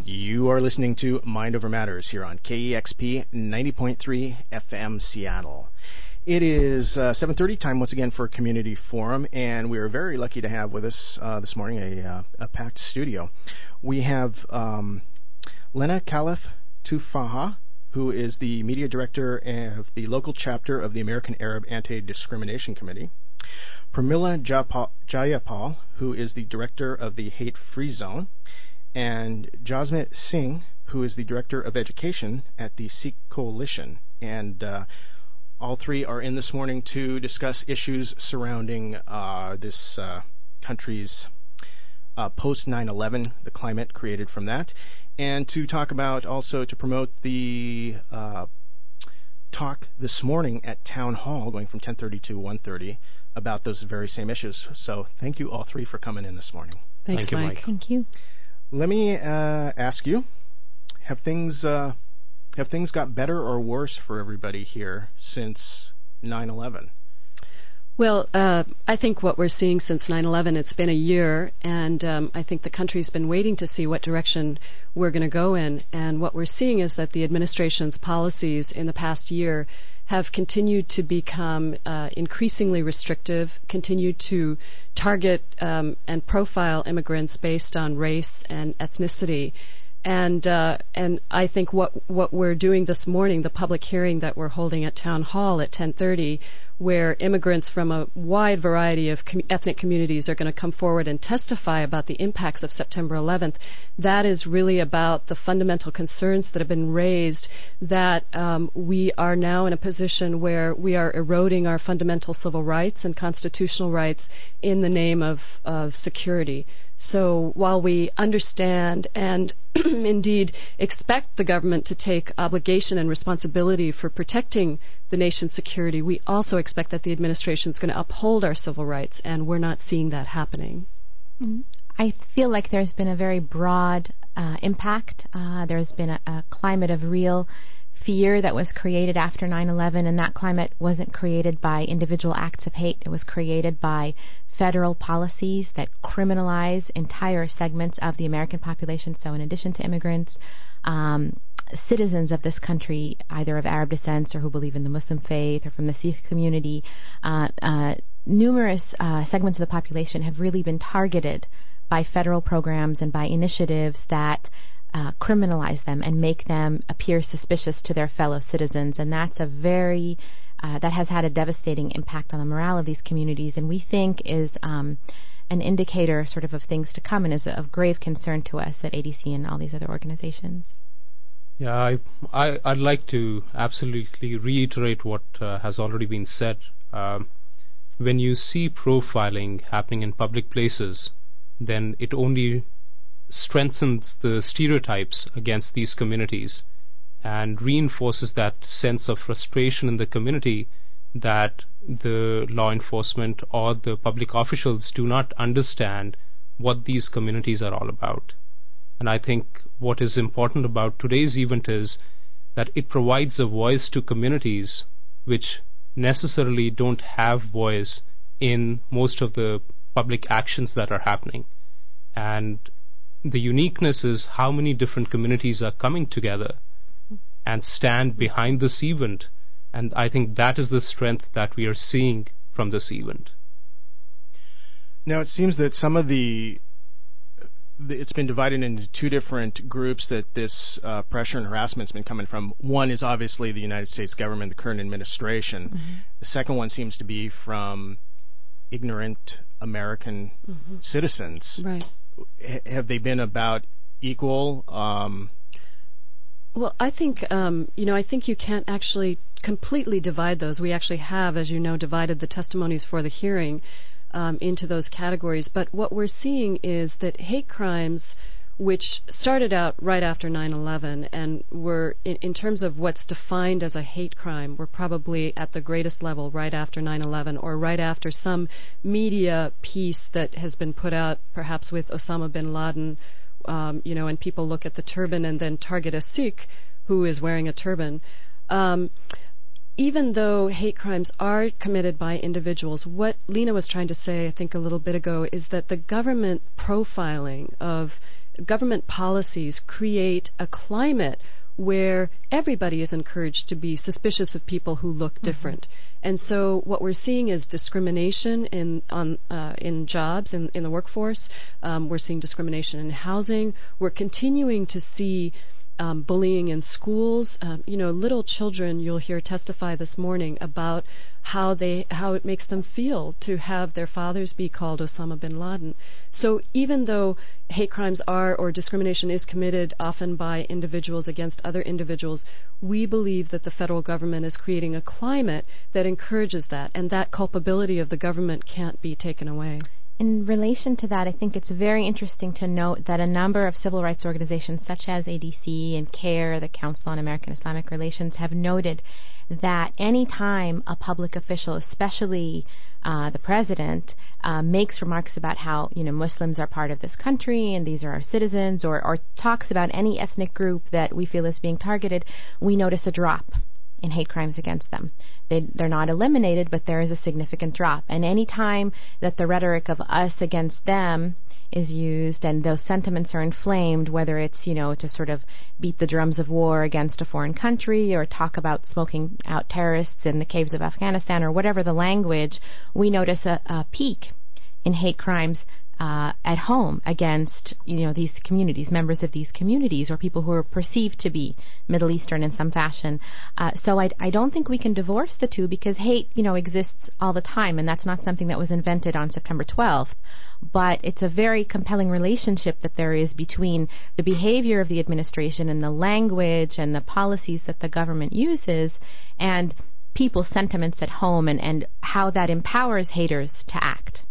You are listening to Mind Over Matters here on KEXP 90.3 FM Seattle. It is 7:30 time once again for Community Forum, and we are very lucky to have with us this morning a packed studio. We have Lena Khalif Tufaha, who is the media director of the local chapter of the American Arab Anti-Discrimination Committee. Pramila Jayapal, who is the director of the Hate Free Zone, and Jasmeet Singh, who is the director of education at the Sikh Coalition. And all three are in this morning to discuss issues surrounding this country's post 9/11, the climate created from that, and to talk about also to promote the talk this morning at Town Hall, going from 10:30 to 1:30, about those very same issues. So thank you all three for coming in this morning. Thanks, Mike. Thank you. Let me ask you: have things got better or worse for everybody here since 9/11? Well, I think what we're seeing since 9/11, it's been a year, and I think the country's been waiting to see what direction we're going to go in. And what we're seeing is that the administration's policies in the past year have continued to become increasingly restrictive, continued to target and profile immigrants based on race and ethnicity. And I think what we're doing this morning, the public hearing that we're holding at Town Hall at 10:30, where immigrants from a wide variety of ethnic communities are going to come forward and testify about the impacts of September 11th, that is really about the fundamental concerns that have been raised, that we are now in a position where we are eroding our fundamental civil rights and constitutional rights in the name of security. So while we understand and indeed expect the government to take obligation and responsibility for protecting the nation's security, we also expect that the administration is going to uphold our civil rights, and we're not seeing that happening. I feel like there's been a very broad impact. There's been a climate of real fear that was created after 9/11, and that climate wasn't created by individual acts of hate. It was created by federal policies that criminalize entire segments of the American population. So in addition to immigrants, citizens of this country, either of Arab descent or who believe in the Muslim faith or from the Sikh community, numerous segments of the population have really been targeted by federal programs and by initiatives that criminalize them and make them appear suspicious to their fellow citizens. And that's a very that has had a devastating impact on the morale of these communities, and we think is an indicator sort of things to come, and is of grave concern to us at ADC and all these other organizations. Yeah, I'd like to absolutely reiterate what has already been said. When you see profiling happening in public places, then it only strengthens the stereotypes against these communities and reinforces that sense of frustration in the community that the law enforcement or the public officials do not understand what these communities are all about. And I think what is important about today's event is that it provides a voice to communities which necessarily don't have voice in most of the public actions that are happening. And the uniqueness is how many different communities are coming together and stand behind this event. And I think that is the strength that we are seeing from this event. Now, it seems that some of it's been divided into two different groups that this pressure and harassment has been coming from. One is obviously the United States government, the current administration. Mm-hmm. The second one seems to be from ignorant American citizens. Right. Have they been about equal? Well, I think, I think you can't actually completely divide those. We actually have, as you know, divided the testimonies for the hearing into those categories. But what we're seeing is that hate crimes, which started out right after 9/11 and were, in terms of what's defined as a hate crime, were probably at the greatest level right after 9/11 or right after some media piece that has been put out, perhaps with Osama bin Laden, and people look at the turban and then target a Sikh who is wearing a turban. Even though hate crimes are committed by individuals, what Lena was trying to say, I think, a little bit ago, is that the government profiling of government policies create a climate where everybody is encouraged to be suspicious of people who look different. And so what we're seeing is discrimination in jobs, in the workforce. We're seeing discrimination in housing. We're continuing to see bullying in schools. Little children, you'll hear testify this morning about how it makes them feel to have their fathers be called Osama bin Laden. So even though hate crimes or discrimination is committed often by individuals against other individuals, we believe that the federal government is creating a climate that encourages that, and that culpability of the government can't be taken away. In relation to that, I think it's very interesting to note that a number of civil rights organizations such as ADC and CARE, the Council on American Islamic Relations, have noted that any time a public official, especially the president, makes remarks about how Muslims are part of this country and these are our citizens, or talks about any ethnic group that we feel is being targeted, we notice a drop in hate crimes against them. They're not eliminated, but there is a significant drop. And any time that the rhetoric of us against them is used and those sentiments are inflamed, whether it's, to sort of beat the drums of war against a foreign country or talk about smoking out terrorists in the caves of Afghanistan or whatever the language, we notice a peak in hate crimes at home against these communities, members of these communities, or people who are perceived to be Middle Eastern in some fashion. So I don't think we can divorce the two, because hate exists all the time, and that's not something that was invented on September 12th. But it's a very compelling relationship that there is between the behavior of the administration and the language and the policies that the government uses and people's sentiments at home, and how that empowers haters to act.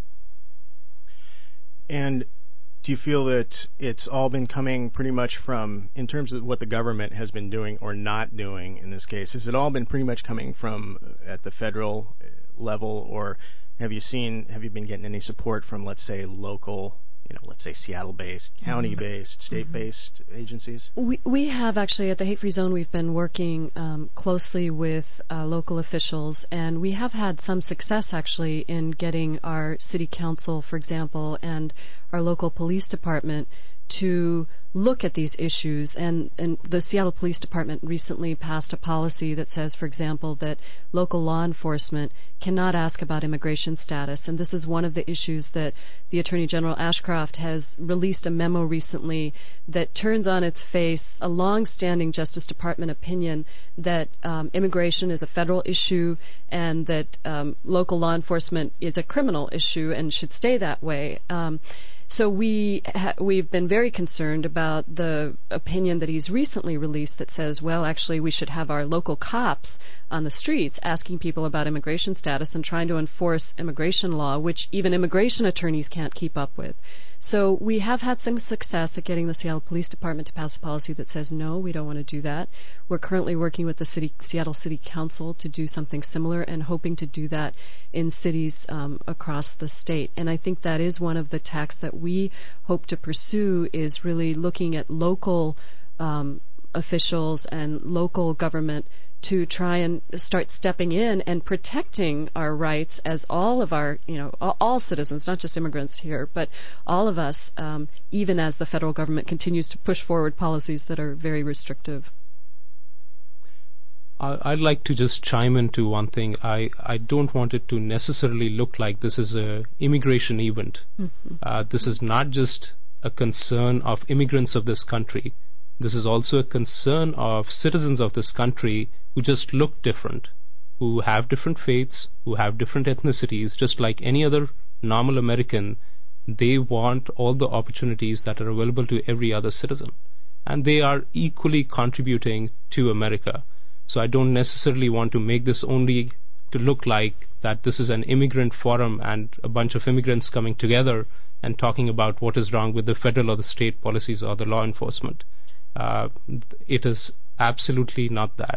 And do you feel that it's all been coming pretty much from, in terms of what the government has been doing or not doing in this case, has it all been pretty much coming from at the federal level, or have you been getting any support from, let's say, local, let's say Seattle-based, county-based, state-based agencies? We have actually, at the Hate Free Zone, we've been working closely with local officials, and we have had some success actually in getting our city council, for example, and our local police department to look at these issues. And the Seattle Police Department recently passed a policy that says, for example, that local law enforcement cannot ask about immigration status. And this is one of the issues that the Attorney General Ashcroft has released a memo recently that turns on its face a long-standing Justice Department opinion that immigration is a federal issue and that local law enforcement is a criminal issue and should stay that way. So we've been very concerned about the opinion that he's recently released that says, well, actually, we should have our local cops on the streets asking people about immigration status and trying to enforce immigration law, which even immigration attorneys can't keep up with. So we have had some success at getting the Seattle Police Department to pass a policy that says, no, we don't want to do that. We're currently working with the Seattle City Council to do something similar and hoping to do that in cities across the state. And I think that is one of the tacks that we hope to pursue, is really looking at local officials and local government to try and start stepping in and protecting our rights as all of our, all citizens, not just immigrants here, but all of us, even as the federal government continues to push forward policies that are very restrictive. I'd like to just chime into one thing. I don't want it to necessarily look like this is an immigration event. Mm-hmm. This is not just a concern of immigrants of this country. This is also a concern of citizens of this country who just look different, who have different faiths, who have different ethnicities. Just like any other normal American, they want all the opportunities that are available to every other citizen. And they are equally contributing to America. So I don't necessarily want to make this only to look like that this is an immigrant forum and a bunch of immigrants coming together and talking about what is wrong with the federal or the state policies or the law enforcement. It is absolutely not that.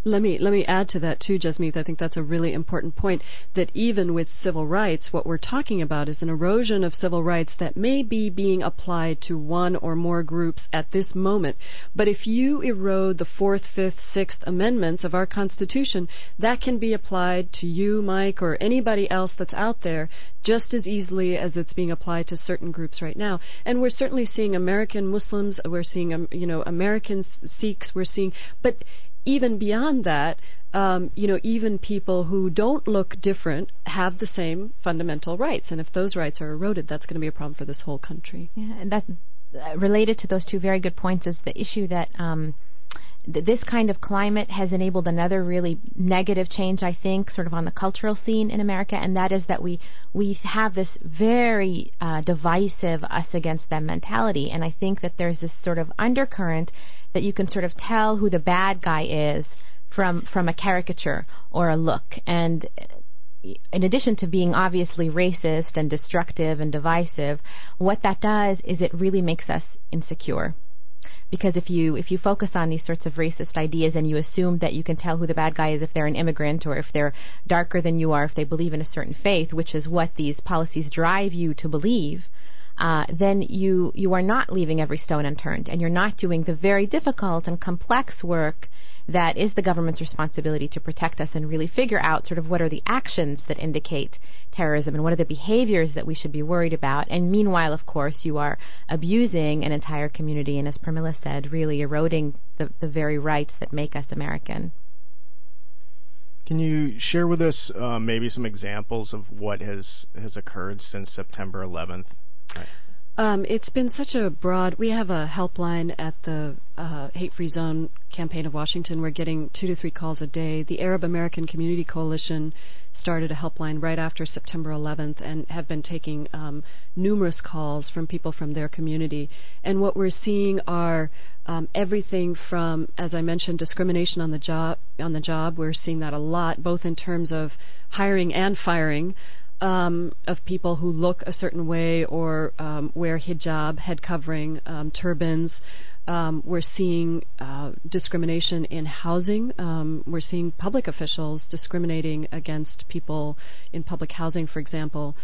Let me add to that too, Jasmeet. I think that's a really important point, that even with civil rights, what we're talking about is an erosion of civil rights that may be being applied to one or more groups at this moment. But if you erode the 4th, 5th, 6th Amendments of our Constitution, that can be applied to you, Mike, or anybody else that's out there just as easily as it's being applied to certain groups right now. And we're certainly seeing American Muslims, we're seeing American Sikhs, but even beyond that, even people who don't look different have the same fundamental rights. And if those rights are eroded, that's going to be a problem for this whole country. Yeah, and that related to those two very good points is the issue that this kind of climate has enabled another really negative change, I think, sort of on the cultural scene in America, and that is that we have this very divisive us against them mentality. And I think that there's this sort of undercurrent that you can sort of tell who the bad guy is from a caricature or a look. And in addition to being obviously racist and destructive and divisive, what that does is it really makes us insecure. Because if you focus on these sorts of racist ideas and you assume that you can tell who the bad guy is if they're an immigrant or if they're darker than you are, if they believe in a certain faith, which is what these policies drive you to believe, then you are not leaving every stone unturned, and you're not doing the very difficult and complex work that is the government's responsibility to protect us and really figure out sort of what are the actions that indicate terrorism and what are the behaviors that we should be worried about. And meanwhile, of course, you are abusing an entire community and, as Pramila said, really eroding the very rights that make us American. Can you share with us maybe some examples of what has occurred since September 11th? It's been such a broad... We have a helpline at the Hate Free Zone campaign of Washington. We're getting 2 to 3 calls a day. The Arab American Community Coalition started a helpline right after September 11th and have been taking numerous calls from people from their community. And what we're seeing are everything from, as I mentioned, discrimination on the job. We're seeing that a lot, both in terms of hiring and firing of people who look a certain way or wear hijab, head covering, turbans. We're seeing discrimination in housing. We're seeing public officials discriminating against people in public housing, for example.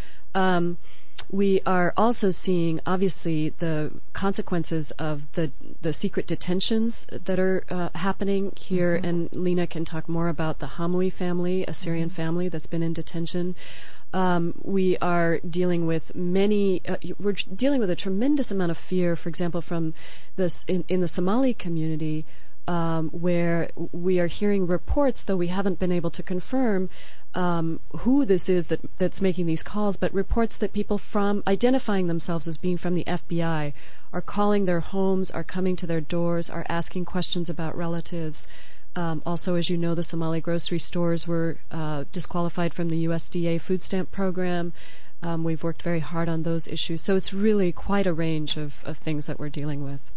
We are also seeing, obviously, the consequences of the secret detentions that are happening here, and Lena can talk more about the Hamwi family, a Syrian family that's been in detention. We are dealing with we're dealing with a tremendous amount of fear, for example, from this in the Somali community, where we are hearing reports, though we haven't been able to confirm who this is that's making these calls, but reports that people from identifying themselves as being from the FBI are calling their homes, are coming to their doors, are asking questions about relatives. Also, as you know, the Somali grocery stores were disqualified from the USDA food stamp program. We've worked very hard on those issues. So it's really quite a range of things that we're dealing with.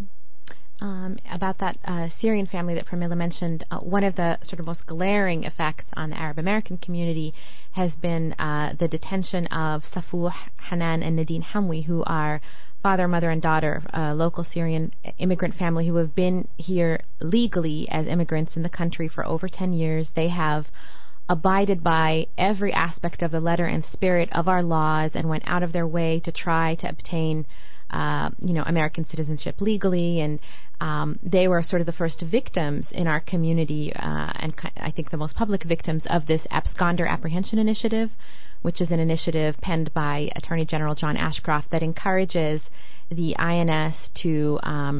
About that Syrian family that Pramila mentioned, one of the sort of most glaring effects on the Arab American community has been the detention of Safuh, Hanan, and Nadine Hamwi, who are father, mother, and daughter, a local Syrian immigrant family who have been here legally as immigrants in the country for over 10 years. They have abided by every aspect of the letter and spirit of our laws and went out of their way to try to obtain American citizenship legally, and they were sort of the first victims in our community, and I think the most public victims of this Absconder Apprehension Initiative, which is an initiative penned by Attorney General John Ashcroft that encourages the INS to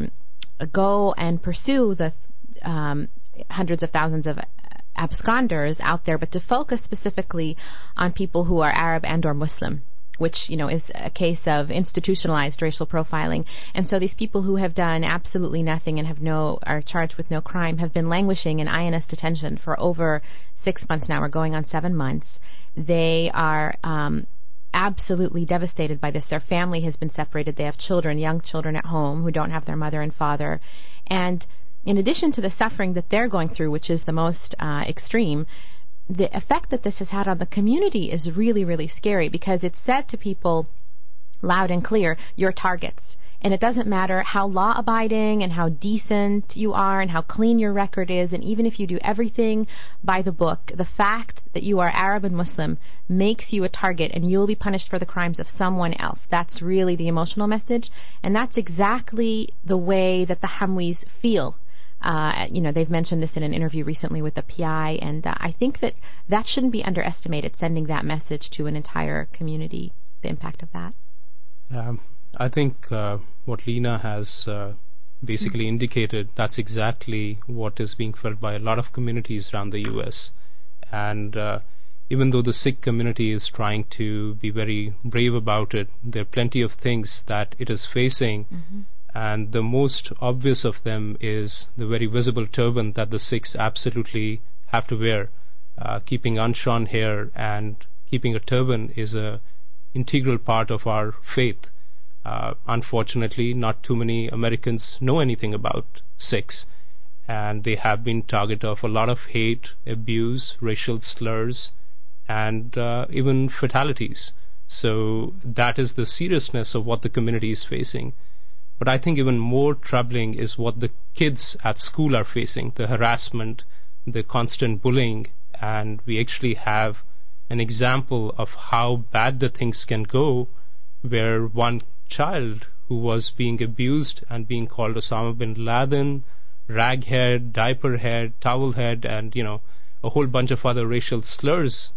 go and pursue the hundreds of thousands of absconders out there, but to focus specifically on people who are Arab and or Muslim, which, is a case of institutionalized racial profiling. And so these people who have done absolutely nothing and are charged with no crime have been languishing in INS detention for over 6 months now. We're going on 7 months. They are absolutely devastated by this. Their family has been separated. They have children, young children at home who don't have their mother and father. And in addition to the suffering that they're going through, which is the most extreme, the effect that this has had on the community is really, really scary, because it's said to people loud and clear, you're targets. And it doesn't matter how law-abiding and how decent you are and how clean your record is, and even if you do everything by the book, the fact that you are Arab and Muslim makes you a target, and you'll be punished for the crimes of someone else. That's really the emotional message, and that's exactly the way that the Hamwis feel. They've mentioned this in an interview recently with the PI, and I think that shouldn't be underestimated, sending that message to an entire community, the impact of that. I think what Lena has basically indicated, that's exactly what is being felt by a lot of communities around the U.S. And even though the Sikh community is trying to be very brave about it, there are plenty of things that it is facing. Mm-hmm. And the most obvious of them is the very visible turban that the Sikhs absolutely have to wear. Keeping unshorn hair and keeping a turban is a integral part of our faith. Unfortunately, not too many Americans know anything about Sikhs, and they have been target of a lot of hate, abuse, racial slurs, and even fatalities. So that is the seriousness of what the community is facing. But I think even more troubling is what the kids at school are facing, the harassment, the constant bullying, and we actually have an example of how bad the things can go, where one child who was being abused and being called Osama bin Laden, raghead, diaperhead, towelhead, and a whole bunch of other racial slurs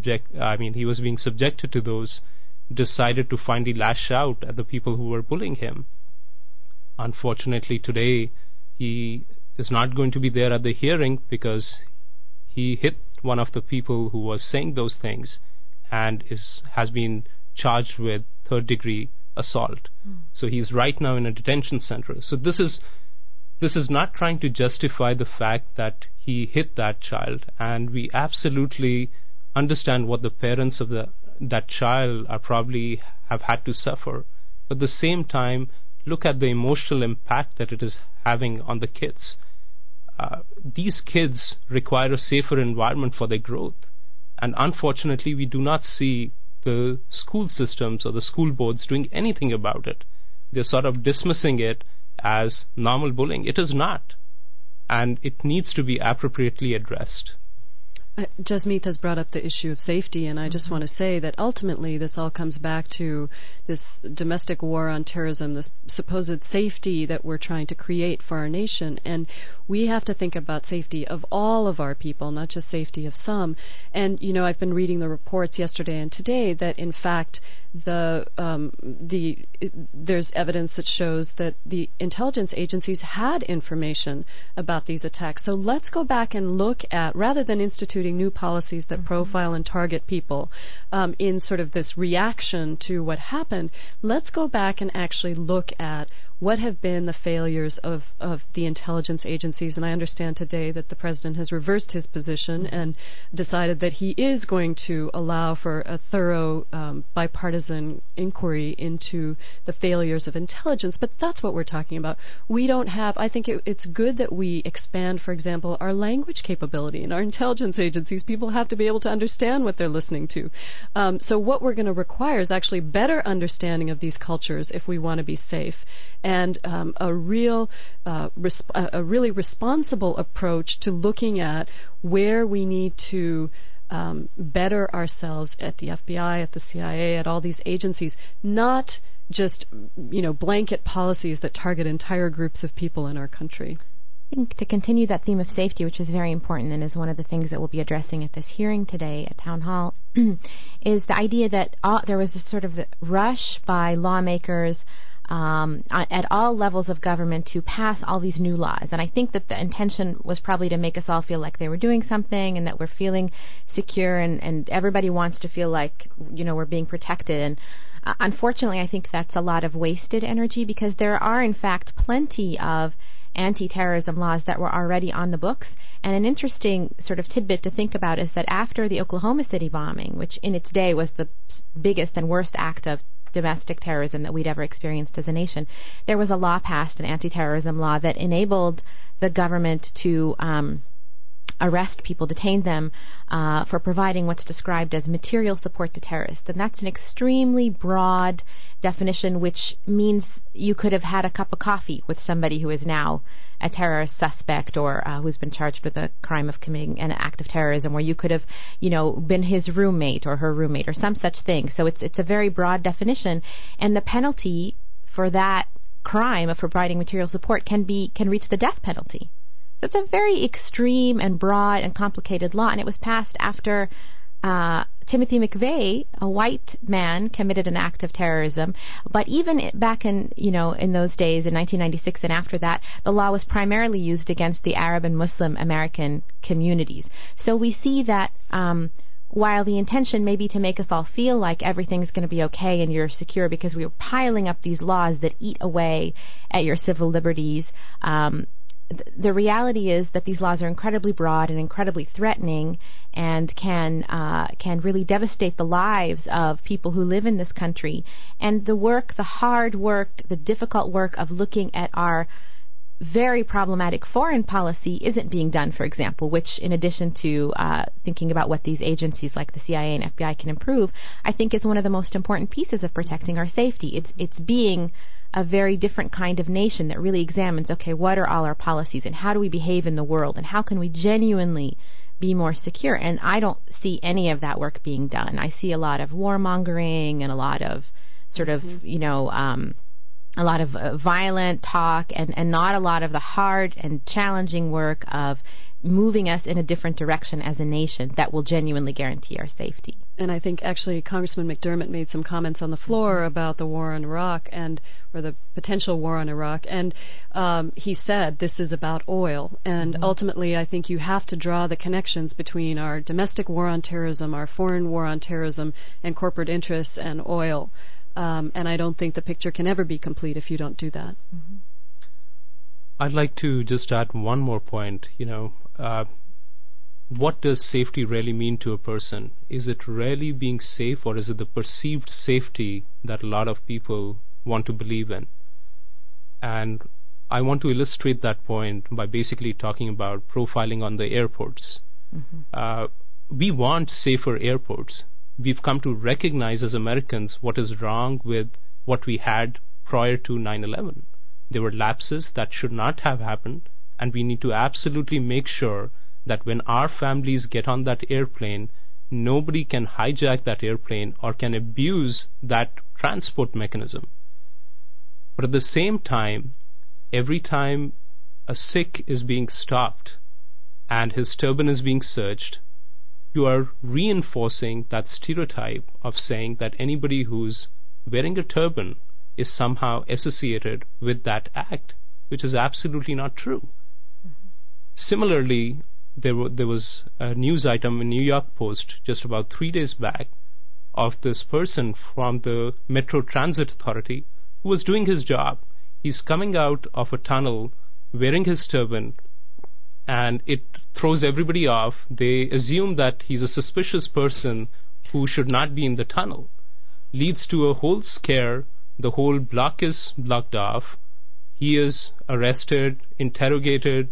he was being subjected to those, decided to finally lash out at the people who were bullying him. Unfortunately, today he is not going to be there at the hearing because he hit one of the people who was saying those things and has been charged with third-degree assault. So he's right now in a detention center. So this is not trying to justify the fact that he hit that child, and we absolutely understand what the parents of that child are probably have had to suffer. But at the same time, look at the emotional impact that it is having on the kids. These kids require a safer environment for their growth. And unfortunately, we do not see the school systems or the school boards doing anything about it. They're sort of dismissing it as normal bullying. It is not. And it needs to be appropriately addressed. Jasmeet has brought up the issue of safety, and I just want to say that ultimately this all comes back to this domestic war on terrorism, this supposed safety that we're trying to create for our nation. And we have to think about safety of all of our people, not just safety of some. And, I've been reading the reports yesterday and today that, in fact, there's evidence that shows that the intelligence agencies had information about these attacks. So let's go back and look at, rather than instituting new policies that profile and target people in sort of this reaction to what happened, let's go back and actually look at what have been the failures of the intelligence agencies. And I understand today that the president has reversed his position and decided that he is going to allow for a thorough bipartisan inquiry into the failures of intelligence. But that's what we're talking about. We don't have, I think it's good that we expand, for example, our language capability in our intelligence agencies. People have to be able to understand what they're listening to. So what we're going to require is actually better understanding of these cultures if we want to be safe, and a really responsible approach to looking at where we need to better ourselves at the FBI, at the CIA, at all these agencies, not just blanket policies that target entire groups of people in our country. I think to continue that theme of safety, which is very important and is one of the things that we'll be addressing at this hearing today at Town Hall, is the idea that there was this sort of rush by lawmakers at all levels of government to pass all these new laws. And I think that the intention was probably to make us all feel like they were doing something and that we're feeling secure, and everybody wants to feel like, we're being protected. And unfortunately, I think that's a lot of wasted energy, because there are, in fact, plenty of anti-terrorism laws that were already on the books. And an interesting sort of tidbit to think about is that after the Oklahoma City bombing, which in its day was the biggest and worst act of domestic terrorism that we'd ever experienced as a nation, there was a law passed, an anti-terrorism law, that enabled the government to arrest people, detain them for providing what's described as material support to terrorists. And that's an extremely broad definition, which means you could have had a cup of coffee with somebody who is now a terrorist suspect or who's been charged with a crime of committing an act of terrorism, or you could have, been his roommate or her roommate or some such thing. So it's a very broad definition, and the penalty for that crime of providing material support can reach the death penalty. That's a very extreme and broad and complicated law, and it was passed after Timothy McVeigh, a white man, committed an act of terrorism. But even back in those days, in 1996 and after that, the law was primarily used against the Arab and Muslim American communities. So we see that while the intention may be to make us all feel like everything's going to be okay and you're secure because we are piling up these laws that eat away at your civil liberties, the reality is that these laws are incredibly broad and incredibly threatening and can really devastate the lives of people who live in this country. And the hard work, the difficult work of looking at our very problematic foreign policy isn't being done, for example, which in addition to thinking about what these agencies like the CIA and FBI can improve, I think is one of the most important pieces of protecting our safety. It's being a very different kind of nation that really examines, okay, what are all our policies and how do we behave in the world and how can we genuinely be more secure? And I don't see any of that work being done. I see a lot of warmongering and a lot of sort of, a lot of violent talk and not a lot of the hard and challenging work of moving us in a different direction as a nation that will genuinely guarantee our safety. And I think actually Congressman McDermott made some comments on the floor about the war in Iraq or the potential war on Iraq, and he said this is about oil. And ultimately, I think you have to draw the connections between our domestic war on terrorism, our foreign war on terrorism, and corporate interests and oil. And I don't think the picture can ever be complete if you don't do that. I'd like to just add one more point. What does safety really mean to a person? Is it really being safe, or is it the perceived safety that a lot of people want to believe in? And I want to illustrate that point by basically talking about profiling on the airports. We want safer airports. We've come to recognize as Americans what is wrong with what we had prior to 9/11. There were lapses that should not have happened, and we need to absolutely make sure that when our families get on that airplane, nobody can hijack that airplane or can abuse that transport mechanism. But at the same time, every time a Sikh is being stopped and his turban is being searched, you are reinforcing that stereotype of saying that anybody who's wearing a turban is somehow associated with that act, which is absolutely not true. Similarly, there was a news item in New York Post just about 3 days back of this person from the Metro Transit Authority who was doing his job. He's coming out of a tunnel wearing his turban, and it throws everybody off. They assume that he's a suspicious person who should not be in the tunnel. Leads to a whole scare. The whole block is blocked off. He is arrested, interrogated,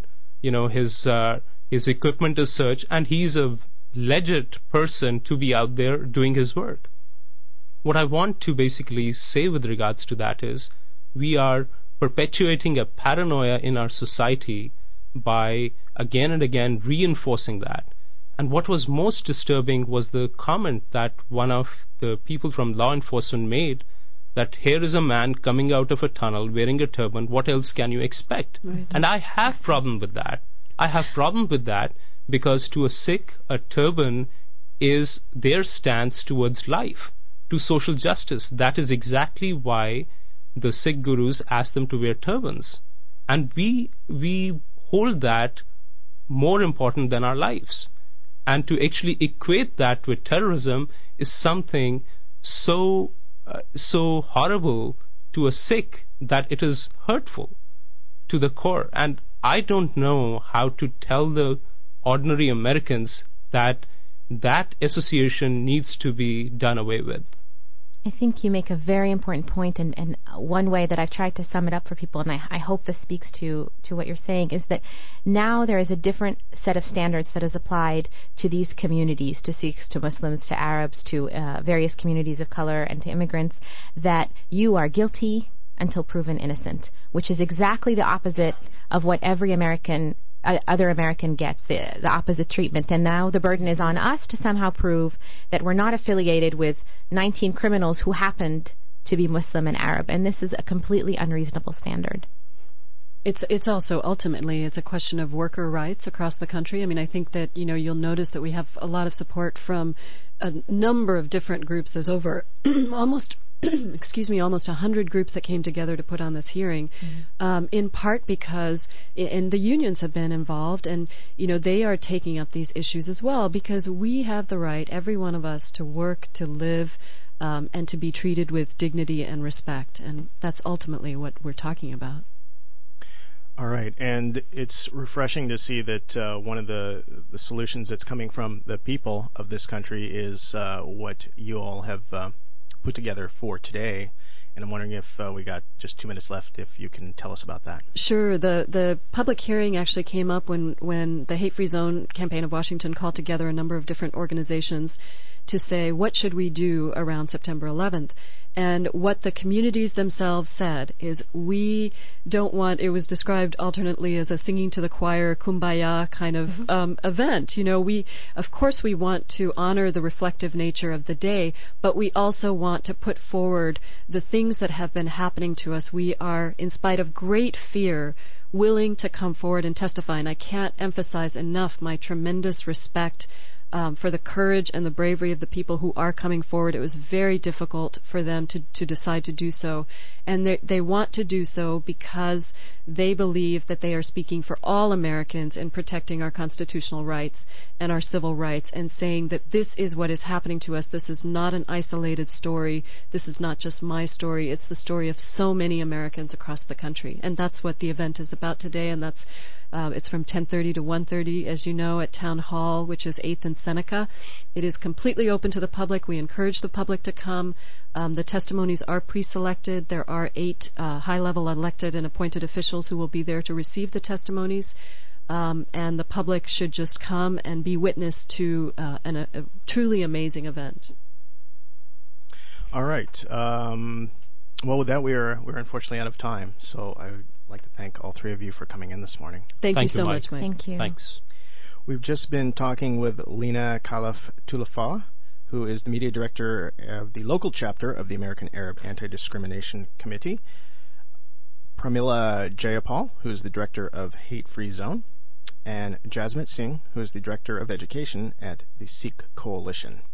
his equipment is searched, and he's a legit person to be out there doing his work. What I want to basically say with regards to that is we are perpetuating a paranoia in our society by again and again reinforcing that. And what was most disturbing was the comment that one of the people from law enforcement made, that here is a man coming out of a tunnel wearing a turban, what else can you expect? Right. And I have problem with that. I have problem with that because to a Sikh, a turban is their stance towards life, to social justice. That is exactly why the Sikh gurus asked them to wear turbans. And we hold that more important than our lives. And to actually equate that with terrorism is something so horrible to a Sikh that it is hurtful to the core. And I don't know how to tell the ordinary Americans that that association needs to be done away with. I think you make a very important point, and one way that I've tried to sum it up for people, and I hope this speaks to what you're saying, is that now there is a different set of standards that is applied to these communities, to Sikhs, to Muslims, to Arabs, to various communities of color, and to immigrants, that you are guilty until proven innocent, which is exactly the opposite of what every other American gets, the opposite treatment. And now the burden is on us to somehow prove that we're not affiliated with 19 criminals who happened to be Muslim and Arab. And this is a completely unreasonable standard. It's also ultimately it's a question of worker rights across the country. I mean, I think that, you'll notice that we have a lot of support from a number of different groups. There's over almost 100 groups that came together to put on this hearing, in part because, and the unions have been involved, and, they are taking up these issues as well, because we have the right, every one of us, to work, to live, and to be treated with dignity and respect. And that's ultimately what we're talking about. All right, and it's refreshing to see that one of the solutions that's coming from the people of this country is what you all have put together for today. And I'm wondering if we got just 2 minutes left, if you can tell us about that. Sure. The public hearing actually came up when the Hate Free Zone campaign of Washington called together a number of different organizations to say, what should we do around September 11th? And what the communities themselves said is, we don't want, it was described alternately as a singing to the choir, kumbaya kind of event. Of course we want to honor the reflective nature of the day, but we also want to put forward the things that have been happening to us. We are, in spite of great fear, willing to come forward and testify. And I can't emphasize enough my tremendous respect for the courage and the bravery of the people who are coming forward. It was very difficult for them to decide to do so. And they want to do so because they believe that they are speaking for all Americans in protecting our constitutional rights and our civil rights, and saying that this is what is happening to us. This is not an isolated story. This is not just my story. It's the story of so many Americans across the country. And that's what the event is about today, and that's it's from 10:30 to 1:30, as you know, at Town Hall, which is 8th and Seneca. It is completely open to the public. We encourage the public to come. The testimonies are pre-selected. There are 8 high-level elected and appointed officials who will be there to receive the testimonies. And the public should just come and be witness to a truly amazing event. All right. Well, with that, we're unfortunately out of time. So I would like to thank all three of you for coming in this morning. Thank you so much, Mike. Thank you. Thanks. We've just been talking with Lena Khalaf Tulafa, who is the media director of the local chapter of the American Arab Anti-Discrimination Committee, Pramila Jayapal, who is the director of Hate Free Zone, and Jasmeet Singh, who is the director of education at the Sikh Coalition.